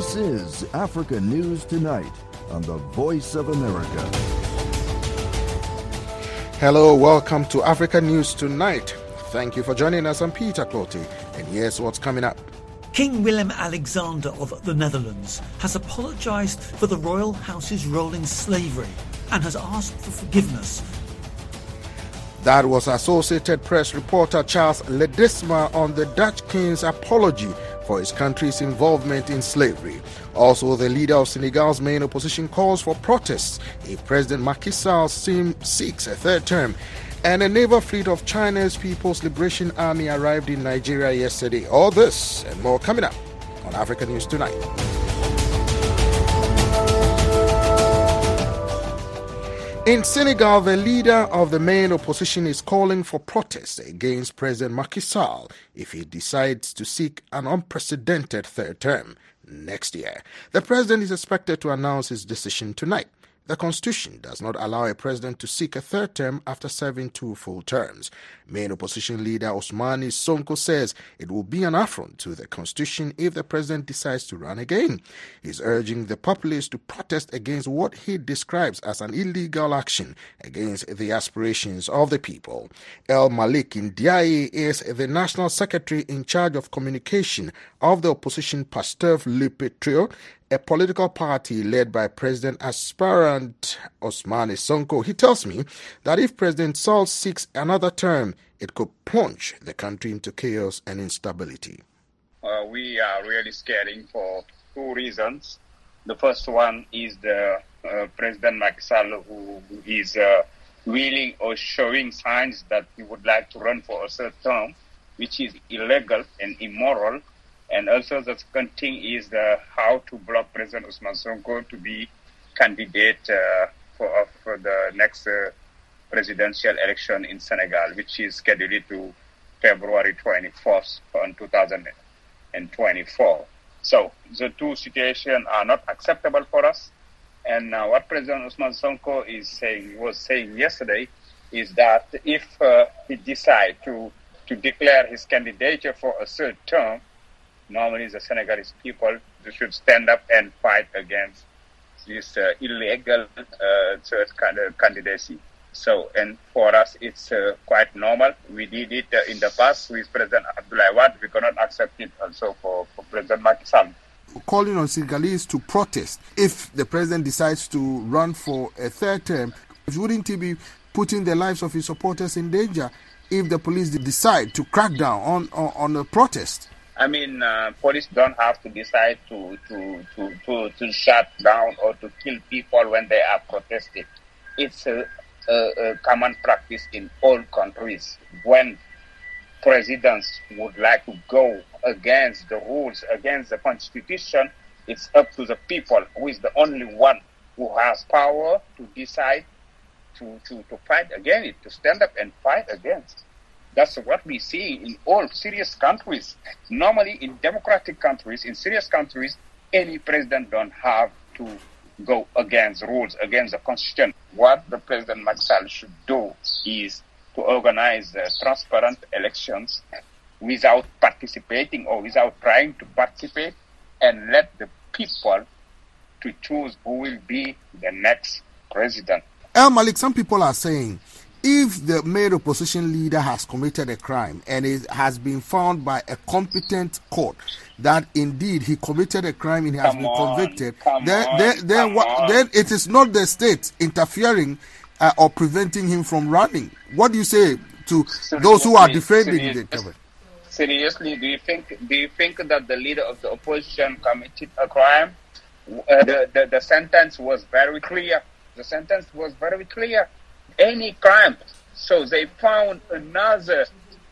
This is Africa News Tonight on the Voice of America. Hello, welcome to Africa News Tonight. Thank you for joining us. I'm Peter Clotty, and here's what's coming up. King Willem-Alexander of the Netherlands has apologised for the royal house's role in slavery and has asked for forgiveness. That was Associated Press reporter Charles Ledesma on the Dutch king's apology for his country's involvement in slavery. Also, the leader of Senegal's main opposition calls for protests if President Macky Sall seeks a third term. And a naval fleet of China's People's Liberation Army arrived in Nigeria yesterday. All this and more coming up on Africa News Tonight. In Senegal, the leader of the main opposition is calling for protests against President Macky Sall if he decides to seek an unprecedented third term next year. The president is expected to announce his decision tonight. The Constitution does not allow a president to seek a third term after serving 2 full terms. Main opposition leader Ousmane Sonko says it will be an affront to the Constitution if the president decides to run again. He's urging the populace to protest against what he describes as an illegal action against the aspirations of the people. El Malik Ndiaye is the national secretary in charge of communication of the opposition Pastef Le Patriote, a political party led by President aspirant Ousmane Sonko. He tells me that if President Sall seeks another term, it could plunge the country into chaos and instability. We are really scared for 2 reasons. The first one is the President Macky Sall, who is willing or showing signs that he would like to run for a third term, which is illegal and immoral. And also the second thing is how to block President Ousmane Sonko to be candidate for the next presidential election in Senegal, which is scheduled to February 24th on 2024. So the 2 situations are not acceptable for us. And what President Ousmane Sonko was saying yesterday is that if he decides to declare his candidature for a third term, normally the Senegalese people should stand up and fight against this illegal third candidacy. So, and for us, it's quite normal. We did it in the past with President Abdoulaye Wade. We cannot accept it also for President Macky Sall. Calling on Senegalese to protest if the president decides to run for a third term, wouldn't he be putting the lives of his supporters in danger if the police decide to crack down on a protest? I mean, police don't have to decide to shut down or to kill people when they are protesting. It's a common practice in all countries. When presidents would like to go against the rules, against the constitution, it's up to the people, who is the only one who has power to decide to fight against it, to stand up and fight against. That's what we see in all serious countries. Normally, in democratic countries, in serious countries, any president don't have to go against rules, against the constitution. What the President Macky Sall should do is to organize transparent elections without participating or without trying to participate, and let the people to choose who will be the next president. El Malik, some people are saying, if the main opposition leader has committed a crime and it has been found by a competent court that indeed he committed a crime and he has been convicted, then it is not the state interfering or preventing him from running. What do you say to those who are defending the government? Seriously, do you think that the leader of the opposition committed a crime? The sentence was very clear. The sentence was very clear. Any crime. So they found another,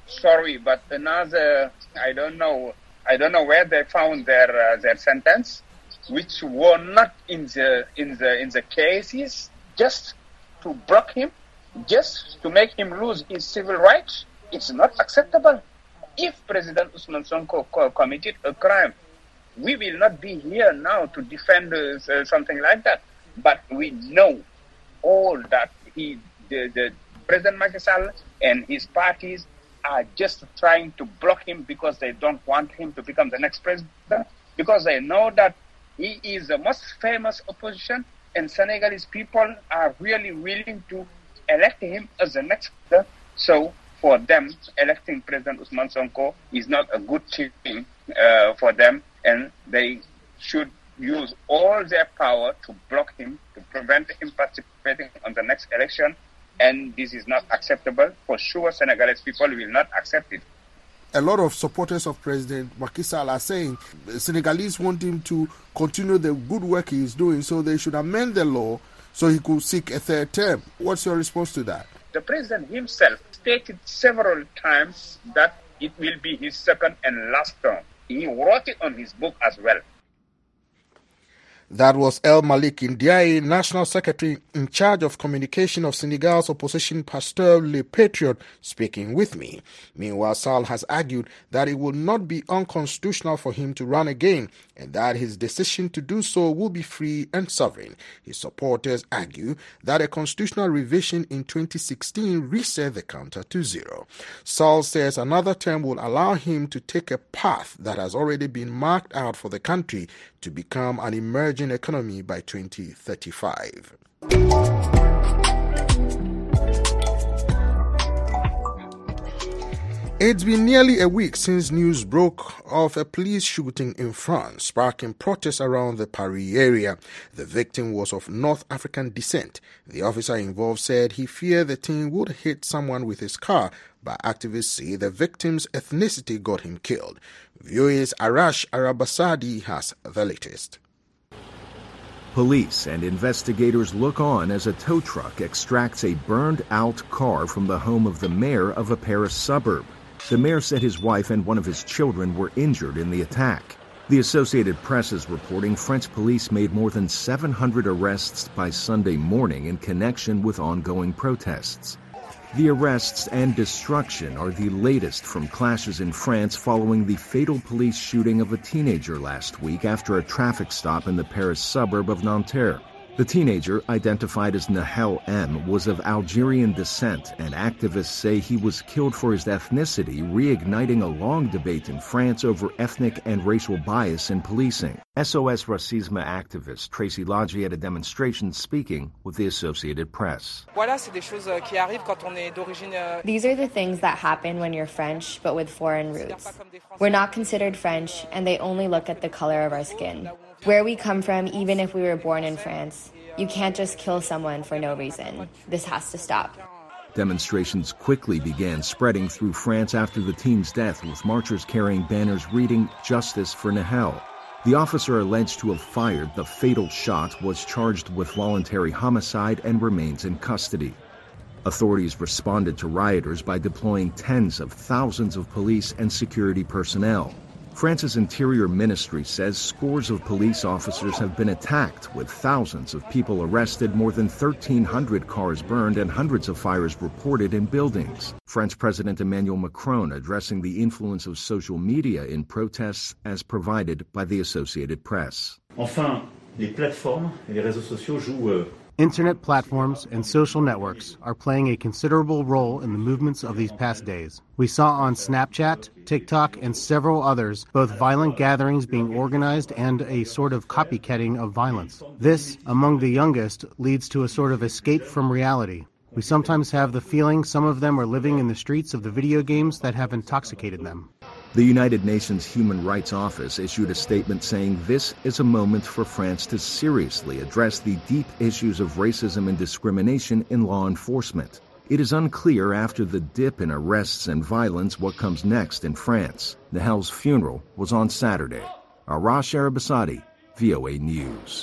I don't know where they found their sentence, which were not in the cases, just to block him, just to make him lose his civil rights. It's not acceptable. If President Ousmane Sonko committed a crime, we will not be here now to defend something like that. But we know all that the President Macky Sall and his parties are just trying to block him because they don't want him to become the next president, because they know that He is the most famous opposition, and Senegalese people are really willing to elect him as the next leader. So for them, electing President Ousmane Sonko is not a good thing for them, and they should use all their power to block him, to prevent him participating on the next election. And this is not acceptable. For sure, Senegalese people will not accept it. A lot of supporters of President Macky Sall are saying Senegalese want him to continue the good work he is doing, so they should amend the law so he could seek a third term. What's your response to that? The president himself stated several times that it will be his second and last term. He wrote it on his book as well. That was El Malik Ndiaye, National Secretary in charge of communication of Senegal's opposition Pasteur Le Patriote, speaking with me. Meanwhile, Sall has argued that it will not be unconstitutional for him to run again and that his decision to do so will be free and sovereign. His supporters argue that a constitutional revision in 2016 reset the counter to zero. Sall says another term will allow him to take a path that has already been marked out for the country to become an emerging economy by 2035. It's been nearly a week since news broke of a police shooting in France, sparking protests around the Paris area. The victim was of North African descent. The officer involved said he feared the teen would hit someone with his car, but activists say the victim's ethnicity got him killed. VOA's Arash Arabasadi has the latest. Police and investigators look on as a tow truck extracts a burned-out car from the home of the mayor of a Paris suburb. The mayor said his wife and one of his children were injured in the attack. The Associated Press is reporting French police made more than 700 arrests by Sunday morning in connection with ongoing protests. The arrests and destruction are the latest from clashes in France following the fatal police shooting of a teenager last week after a traffic stop in the Paris suburb of Nanterre. The teenager, identified as Nahel M., was of Algerian descent, and activists say he was killed for his ethnicity, reigniting a long debate in France over ethnic and racial bias in policing. SOS Racisme activist Tracy Lodgy at a demonstration speaking with the Associated Press. These are the things that happen when you're French, but with foreign roots. We're not considered French, and they only look at the color of our skin. Where we come from, even if we were born in France, you can't just kill someone for no reason. This has to stop. Demonstrations quickly began spreading through France after the teen's death, with marchers carrying banners reading "Justice for Nahel." The officer alleged to have fired the fatal shot was charged with voluntary homicide and remains in custody. Authorities responded to rioters by deploying tens of thousands of police and security personnel. France's Interior Ministry says scores of police officers have been attacked, with thousands of people arrested, more than 1,300 cars burned, and hundreds of fires reported in buildings. French President Emmanuel Macron addressing the influence of social media in protests as provided by the Associated Press. Enfin, les plateformes et les réseaux sociaux jouent Internet platforms and social networks are playing a considerable role in the movements of these past days. We saw on Snapchat, TikTok, and several others both violent gatherings being organized and a sort of copycatting of violence. This, among the youngest, leads to a sort of escape from reality. We sometimes have the feeling some of them are living in the streets of the video games that have intoxicated them. The United Nations Human Rights Office issued a statement saying this is a moment for France to seriously address the deep issues of racism and discrimination in law enforcement. It is unclear after the dip in arrests and violence what comes next in France. Nahel's funeral was on Saturday. Arash Arabasadi, VOA News.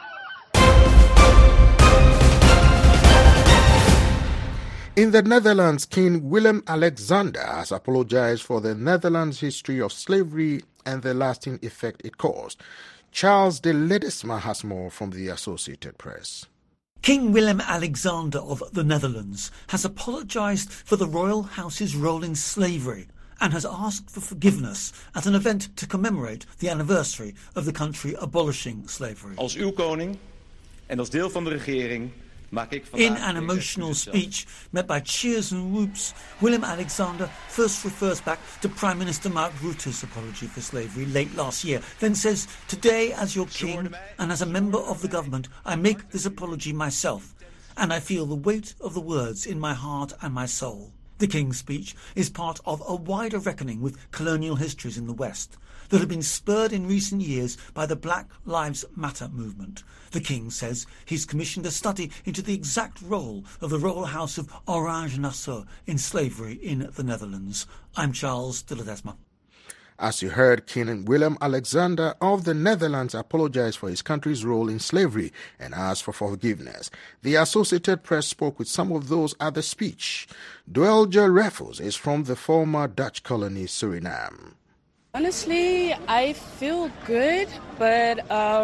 In the Netherlands, King Willem-Alexander has apologized for the Netherlands' history of slavery and the lasting effect it caused. Charles de Ledesma has more from the Associated Press. King Willem-Alexander of the Netherlands has apologized for the royal house's role in slavery and has asked for forgiveness at an event to commemorate the anniversary of the country abolishing slavery. Als uw koning en als deel van de regering In an emotional speech met by cheers and whoops, Willem Alexander first refers back to Prime Minister Mark Rutte's apology for slavery late last year, then says, "Today, as your king and as a member of the government, I make this apology myself, and I feel the weight of the words in my heart and my soul." The King's speech is part of a wider reckoning with colonial histories in the West that have been spurred in recent years by the Black Lives Matter movement. The King says he's commissioned a study into the exact role of the royal house of Orange-Nassau in slavery in the Netherlands. I'm Charles de Ledesma. As you heard, King Willem Alexander of the Netherlands apologized for his country's role in slavery and asked for forgiveness. The Associated Press spoke with some of those at the speech. Dwelja Raffles is from the former Dutch colony Suriname. Honestly, I feel good, but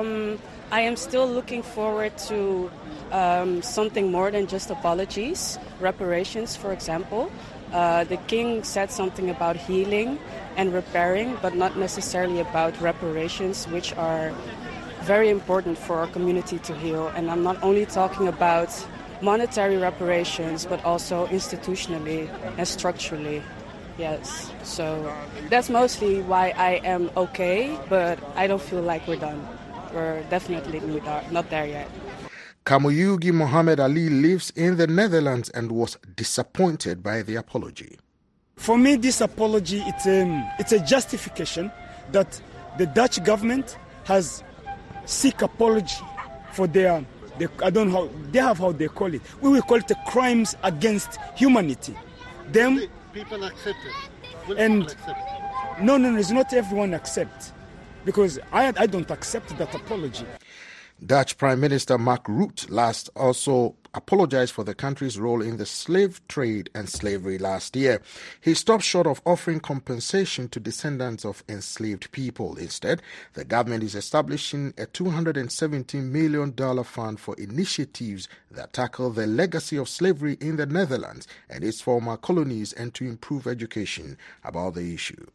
I am still looking forward to something more than just apologies, reparations, for example. The King said something about healing and repairing, but not necessarily about reparations, which are very important for our community to heal. And I'm not only talking about monetary reparations, but also institutionally and structurally. Yes, so that's mostly why I am okay, but I don't feel like we're done. We're definitely not there yet. Kamuyugi Mohammed Ali lives in the Netherlands and was disappointed by the apology. For me, this apology, it's a justification that the Dutch government has seek apology for their I don't know, they have how they call it. We will call it the crimes against humanity. Them people accept it. And accept it? No, it's not everyone accept, because I don't accept that apology. Dutch Prime Minister Mark Rutte last also apologized for the country's role in the slave trade and slavery last year. He stopped short of offering compensation to descendants of enslaved people. Instead, the government is establishing a $270 million fund for initiatives that tackle the legacy of slavery in the Netherlands and its former colonies and to improve education about the issue.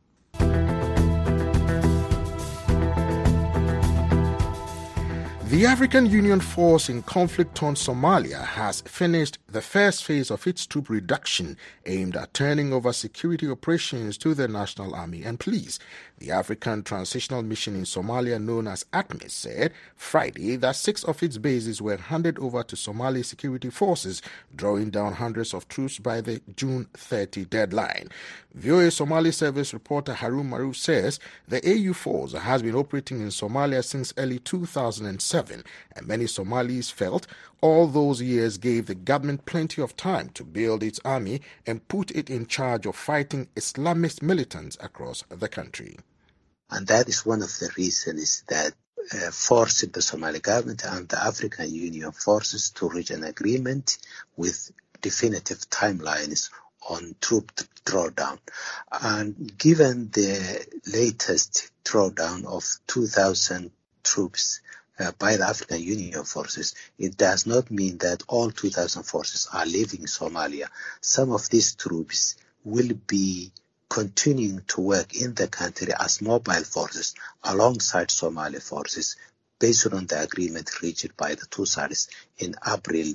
The African Union force in conflict-torn Somalia has finished the first phase of its troop reduction aimed at turning over security operations to the National Army and Police. The African Transitional Mission in Somalia, known as ATMIS, said Friday that 6 of its bases were handed over to Somali security forces, drawing down hundreds of troops by the June 30 deadline. VOA Somali Service reporter Harun Maruf says the AU force has been operating in Somalia since early 2007, and many Somalis felt all those years gave the government plenty of time to build its army and put it in charge of fighting Islamist militants across the country. And that is one of the reasons that forced the Somali government and the African Union forces to reach an agreement with definitive timelines on troop drawdown. And given the latest drawdown of 2,000 troops by the African Union forces, it does not mean that all 2,000 forces are leaving Somalia. Some of these troops will be continuing to work in the country as mobile forces alongside Somali forces based on the agreement reached by the two sides in April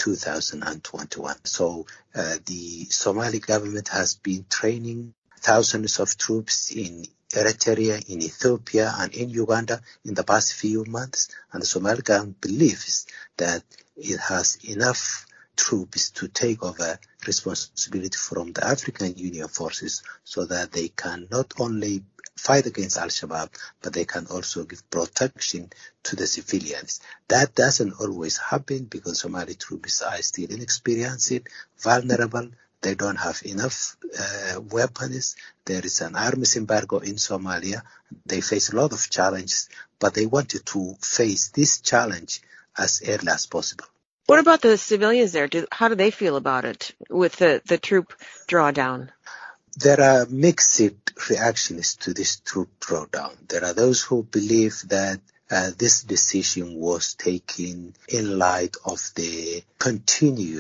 2021. So the Somali government has been training thousands of troops in Eritrea, in Ethiopia, and in Uganda in the past few months, and the Somali government believes that it has enough troops to take over responsibility from the African Union forces so that they can not only fight against Al-Shabaab, but they can also give protection to the civilians. That doesn't always happen because Somali troops are still inexperienced, vulnerable. They don't have enough weapons. There is an arms embargo in Somalia. They face a lot of challenges, but they wanted to face this challenge as early as possible. What about the civilians there? How do they feel about it with the troop drawdown? There are mixed reactions to this troop drawdown. There are those who believe that this decision was taken in light of the continued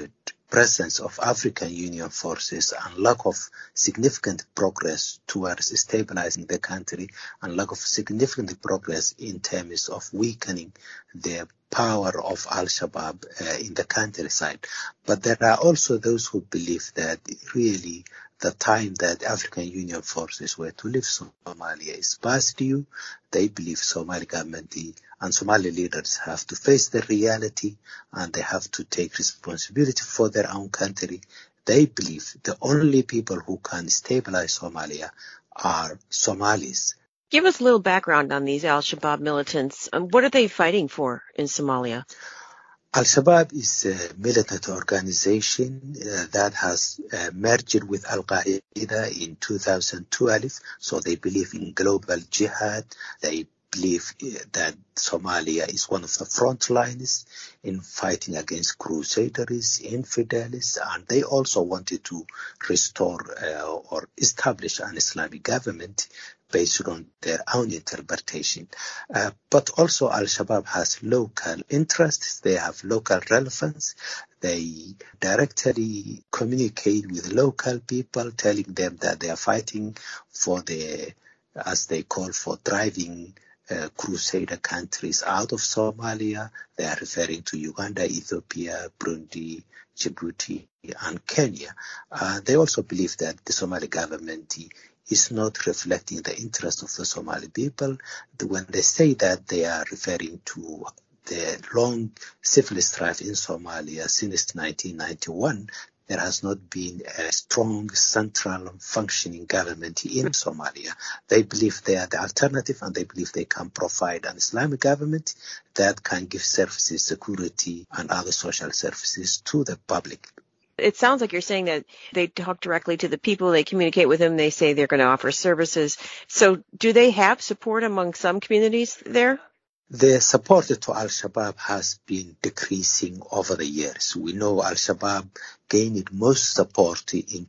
presence of African Union forces and lack of significant progress towards stabilizing the country and lack of significant progress in terms of weakening the power of Al-Shabaab in the countryside. But there are also those who believe that really the time that African Union forces were to leave Somalia is past due. They believe Somali government and Somali leaders have to face the reality and they have to take responsibility for their own country. They believe the only people who can stabilize Somalia are Somalis. Give us a little background on these Al-Shabaab militants. What are they fighting for in Somalia? Al-Shabaab is a militant organization that has merged with Al-Qaeda in 2012. So they believe in global jihad. They believe that Somalia is one of the front lines in fighting against crusaders, infidels, and they also wanted to restore or establish an Islamic government based on their own interpretation. But also Al-Shabaab has local interests. They have local relevance. They directly communicate with local people, telling them that they are fighting for as they call for driving crusader countries out of Somalia. They are referring to Uganda, Ethiopia, Burundi, Djibouti, and Kenya. They also believe that the Somali government is not reflecting the interest of the Somali people. When they say that, they are referring to the long civil strife in Somalia since 1991. There has not been a strong central functioning government in Somalia. They believe they are the alternative and they believe they can provide an Islamic government that can give services, security and other social services to the public. It sounds like you're saying that they talk directly to the people, they communicate with them, they say they're going to offer services. So do they have support among some communities there? The support to Al-Shabaab has been decreasing over the years. We know Al-Shabaab gained most support in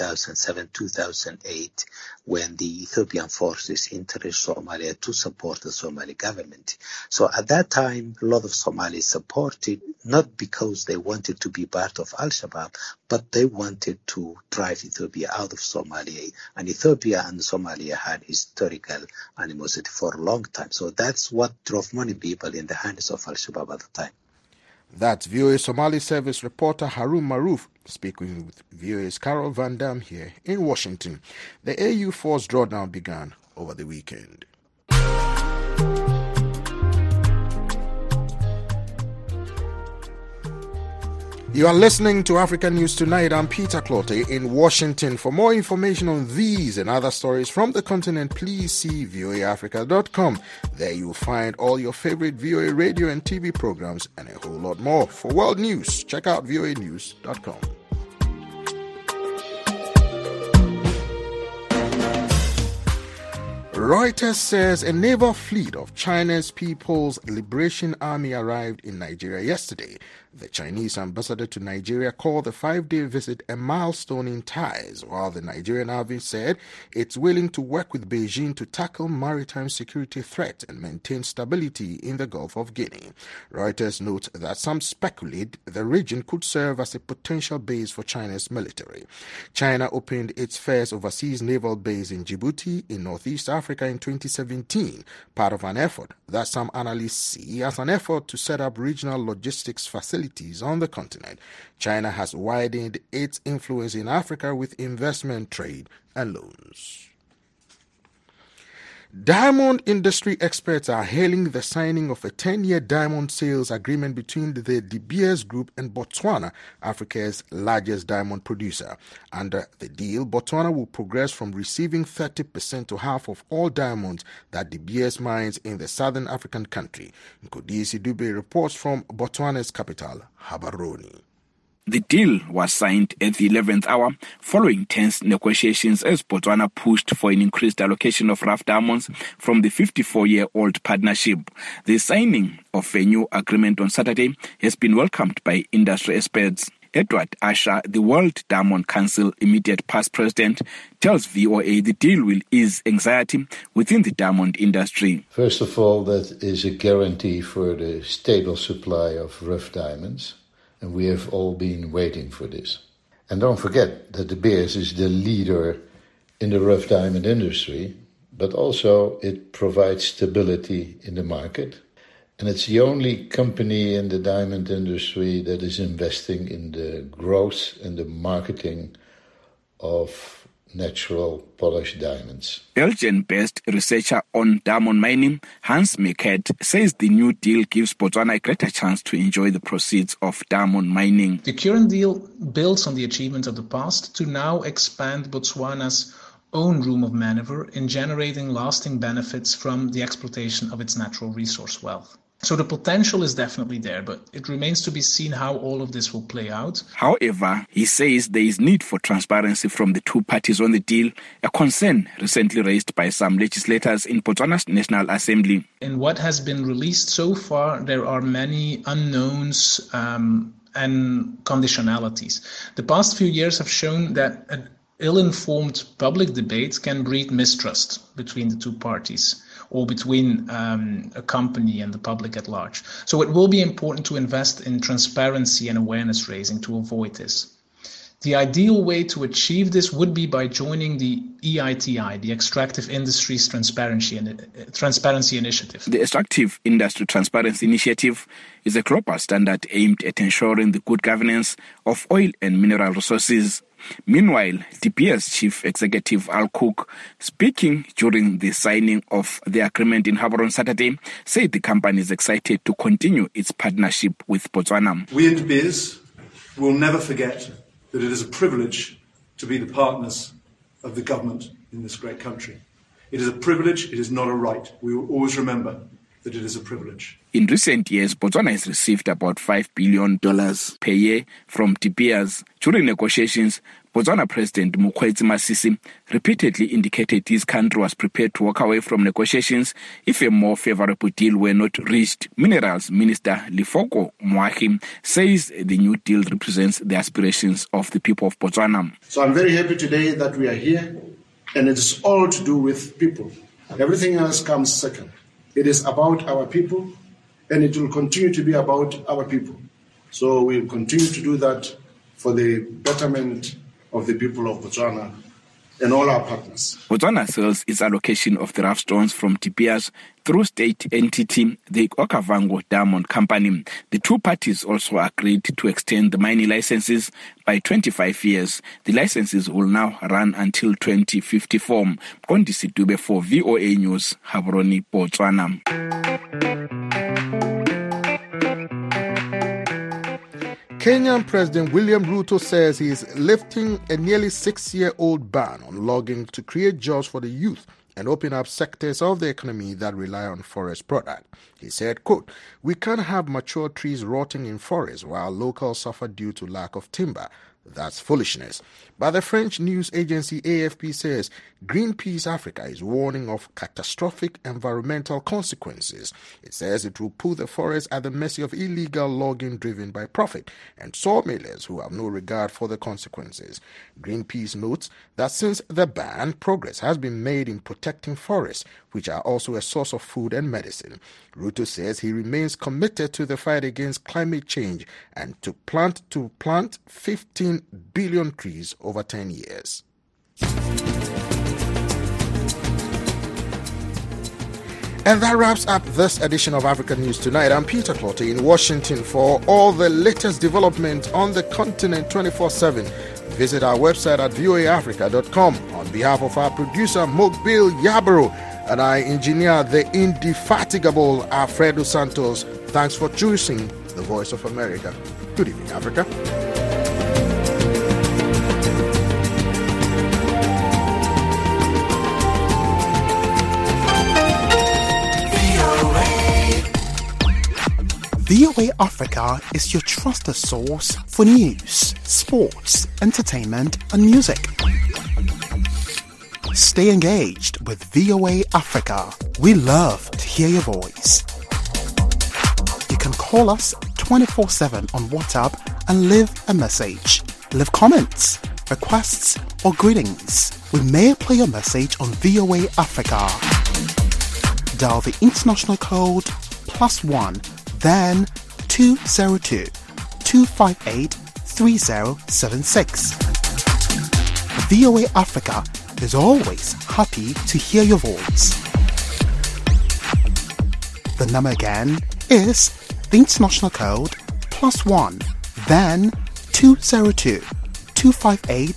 2007-2008 when the Ethiopian forces entered Somalia to support the Somali government. So at that time, a lot of Somalis supported, not because they wanted to be part of Al-Shabaab, but they wanted to drive Ethiopia out of Somalia. And Ethiopia and Somalia had historical animosity for a long time. So that's what drove many people in the hands of Al-Shabaab at the time. That's VOA Somali Service reporter Harun Maruf speaking with VOA's Carol Van Dam here in Washington. The AU force drawdown began over the weekend. You are listening to African News Tonight. I'm Peter Clottey in Washington. For more information on these and other stories from the continent, please see voaafrica.com. There you'll find all your favorite VOA radio and TV programs and a whole lot more. For world news, check out voanews.com. Reuters says a naval fleet of China's People's Liberation Army arrived in Nigeria yesterday. The Chinese ambassador to Nigeria called the 5-day visit a milestone in ties, while the Nigerian Army said it's willing to work with Beijing to tackle maritime security threats and maintain stability in the Gulf of Guinea. Reuters notes that some speculate the region could serve as a potential base for China's military. China opened its first overseas naval base in Djibouti in Northeast Africa in 2017, part of an effort that some analysts see as an effort to set up regional logistics facilities on the continent. China has widened its influence in Africa with investment, trade, and loans. Diamond industry experts are hailing the signing of a 10-year diamond sales agreement between the De Beers Group and Botswana, Africa's largest diamond producer. Under the deal, Botswana will progress from receiving 30% to half of all diamonds that De Beers mines in the southern African country. Nkodisi Dube reports from Botswana's capital, Gaborone. The deal was signed at the 11th hour following tense negotiations as Botswana pushed for an increased allocation of rough diamonds from the 54-year-old partnership. The signing of a new agreement on Saturday has been welcomed by industry experts. Edward Asher, the World Diamond Council immediate past president, tells VOA the deal will ease anxiety within the diamond industry. First of all, that is a guarantee for the stable supply of rough diamonds. And we have all been waiting for this. And don't forget that De Beers is the leader in the rough diamond industry, but also it provides stability in the market. And it's the only company in the diamond industry that is investing in the growth and the marketing of natural polished diamonds. Belgian-based researcher on diamond mining, Hans Meckert, says the new deal gives Botswana a greater chance to enjoy the proceeds of diamond mining. The current deal builds on the achievements of the past to now expand Botswana's own room of maneuver in generating lasting benefits from the exploitation of its natural resource wealth. So the potential is definitely there, but it remains to be seen how all of this will play out. However, he says there is need for transparency from the two parties on the deal, a concern recently raised by some legislators in Botswana's National Assembly. In what has been released so far, there are many unknowns and conditionalities. The past few years have shown that an ill-informed public debate can breed mistrust between the two parties, or between a company and the public at large. So it will be important to invest in transparency and awareness raising to avoid this. The ideal way to achieve this would be by joining the EITI, the Extractive Industries Transparency Initiative. The Extractive Industry Transparency Initiative is a global standard aimed at ensuring the good governance of oil and mineral resources. Meanwhile, De Beers chief executive Al Cook, speaking during the signing of the agreement in Harbour on Saturday, said the company is excited to continue its partnership with Botswana. We in De Beers will never forget that it is a privilege to be the partners of the government in this great country. It is a privilege, it is not a right. We will always remember that it is a privilege. In recent years, Botswana has received about $5 billion per year from De Beers. During negotiations, Botswana President Mokgweetsi Masisi repeatedly indicated his country was prepared to walk away from negotiations if a more favorable deal were not reached. Minerals Minister Lefoko Moahi says the new deal represents the aspirations of the people of Botswana. So I'm very happy today that we are here, and it is all to do with people. Everything else comes second. It is about our people, and it will continue to be about our people. So we'll continue to do that for the betterment of the people of Botswana and all our partners. Botswana sells its allocation of the rough stones from De Beers through state entity, the Okavango Diamond Company. The two parties also agreed to extend the mining licenses by 25 years. The licenses will now run until 2054. Kondisi Dube for VOA News, Gaborone, Botswana. Kenyan President William Ruto says he is lifting a nearly 6-year-old ban on logging to create jobs for the youth and open up sectors of the economy that rely on forest product. He said, quote, "We can't have mature trees rotting in forests while locals suffer due to lack of timber. That's foolishness." But the French news agency AFP says Greenpeace Africa is warning of catastrophic environmental consequences. It says it will put the forest at the mercy of illegal logging driven by profit and sawmillers who have no regard for the consequences. Greenpeace notes that since the ban, progress has been made in protecting forests, which are also a source of food and medicine. Ruto says he remains committed to the fight against climate change and to plant 15 billion trees over 10 years. And that wraps up this edition of African News Tonight. I'm Peter Clottey in Washington. For all the latest development on the continent 24/7, visit our website at voaafrica.com. On behalf of our producer, Mokbil Yabaro, and I engineer the indefatigable Alfredo Santos, thanks for choosing the Voice of America. Good evening, Africa. VOA Africa is your trusted source for news, sports, entertainment, and music. Stay engaged with VOA Africa. We love to hear your voice. You can call us 24/7 on WhatsApp and leave a message. Leave comments, requests, or greetings. We may play your message on VOA Africa. Dial the international code +1, then 202 258 3076. VOA Africa is always happy to hear your voice. The number again is the international code +1, then 202 258